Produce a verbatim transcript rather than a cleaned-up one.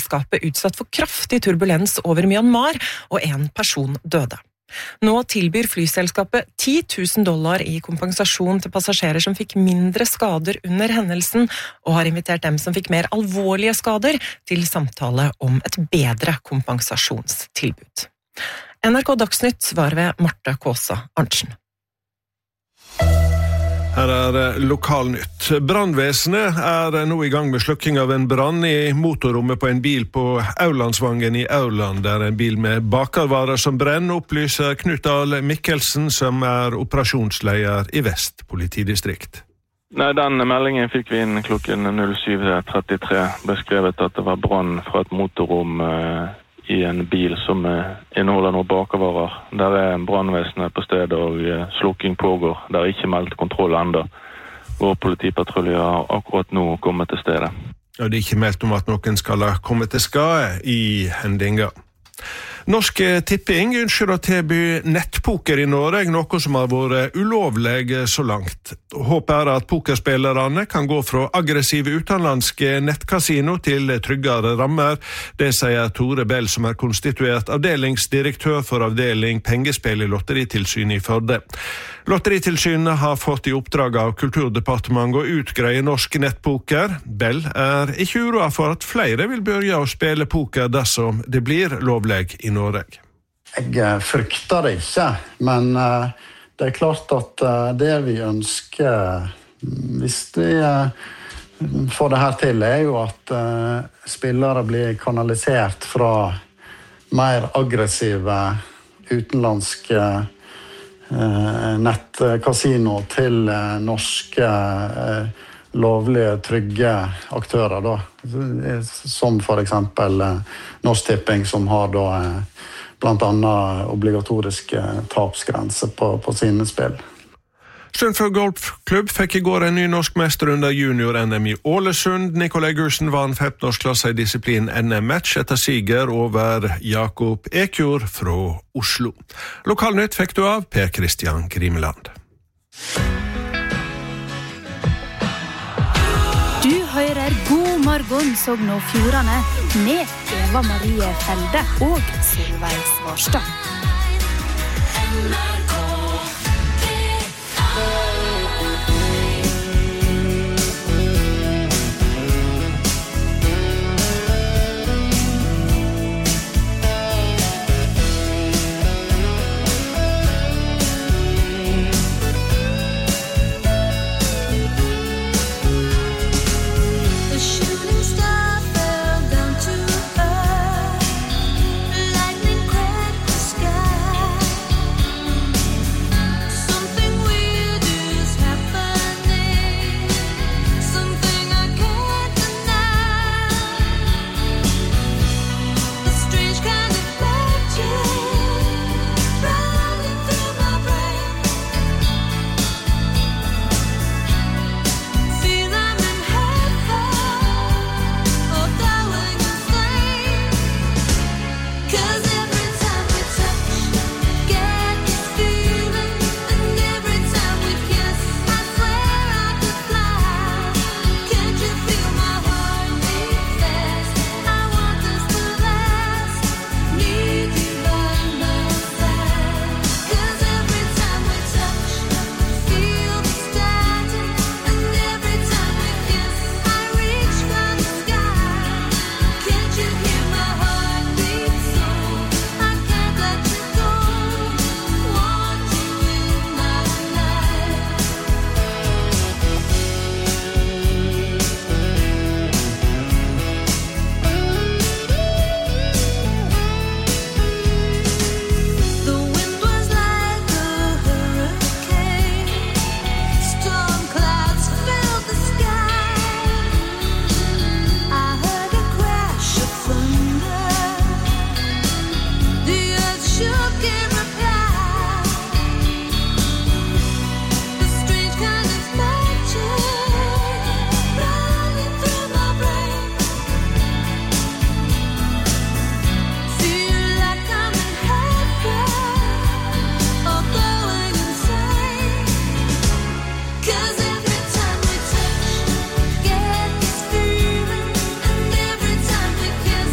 flyselskapet utsatt for kraftig turbulens over Myanmar, og en person døde. Nå tilbyr flyselskapet ti tusen dollar i kompensasjon til passasjerer som fikk mindre skader under hendelsen, og har invitert dem som fikk mer alvorlige skader til samtale om et bedre kompensasjonstilbud. N R K Dagsnytt var ved Marte Kåsa Arntzen. Her er lokalnytt. Brandvesenet er nå i gang med slukking av en brann i motorrommet på en bil på Aulandsvangen i Auland. Det er en bil med bakervarer som brenner, opplyser Knut Dahl Mikkelsen, som er operasjonsleder i Vest politidistrikt. Nei, den meldingen fikk vi inn klokken syv trettitre, beskrevet at det var brann fra et motorrom eh, i en bil som eh, inneholder noen bakervarer. Der er brandvesenet på stedet, og eh, slukking pågår. Det er ikke meldt kontroll enda. Vår politipatrulje har akkurat nå kommet til stedet. Ja, det er ikke meldt om at noen skal ha kommet til skade i hendinga. Norsk Tipping ønsker å tilby nettpoker i Norge, noe som har vært ulovlig så langt. Håpet er at pokerspillerne kan gå fra aggressive utenlandske nettkasino til tryggere rammer. Det sier Tore Bell, som er konstituert avdelingsdirektør for avdeling pengespill i Lotteritilsynet i Førde. Lotteritilsynet har fått i oppdrag av Kulturdepartementet å utgreie norsk nettpoker. Bell er ikke uroa for at flere vil begynne å spille poker dersom det blir lovlig i Norge. Jeg frykter det ikke, men det er klart at det vi ønsker, hvis vi får det her til, er jo at spillere blir kanalisert fra mer aggressive utenlandske nettkasino til norske lovlige, trygge aktører da, som for eksempel Norsk Tipping, som har da blant annet obligatoriske tapsgrenser på, på sine spill. Sunnfjord Golfklubb fikk i går en ny norsk mester under junior-N M i Ålesund. Nikolai Gursen vant femten-årsklasse i disiplin N M-match etter siger over Jakob Ekjord fra Oslo. Lokalnytt fikk du av Per Christian Grimeland. Du hører God morgen Sogn og Fjordane med Eva Marie Felde og Solveig Svarstad.